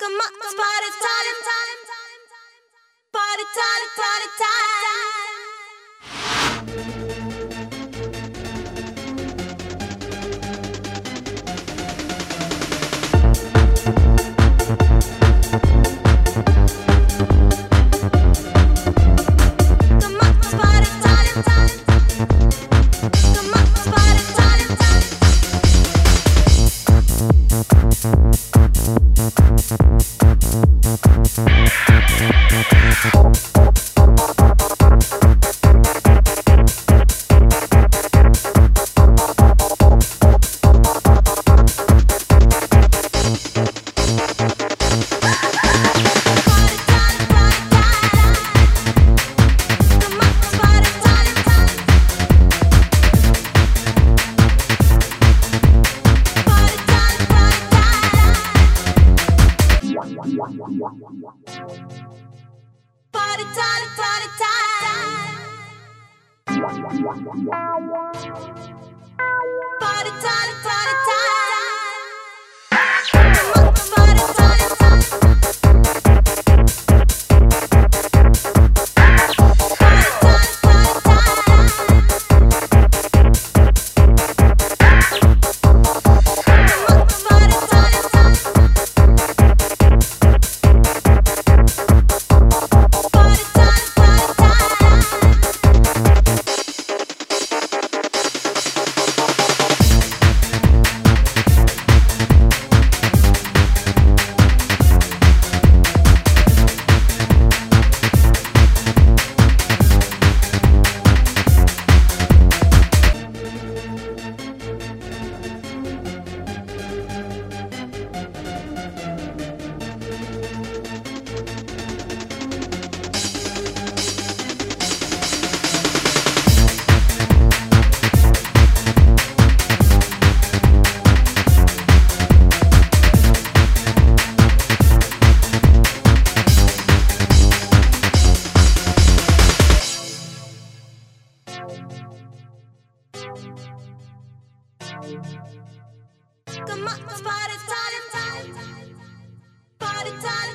Come on, it's party time. Party time, party time. Come on, it's party time. Come on, it's party time. Party time, party time. Party time, party time. Come on, it's party time. Party time, party time. Come on, it's party time. Party time, party time. Come on, it's party time. Party time.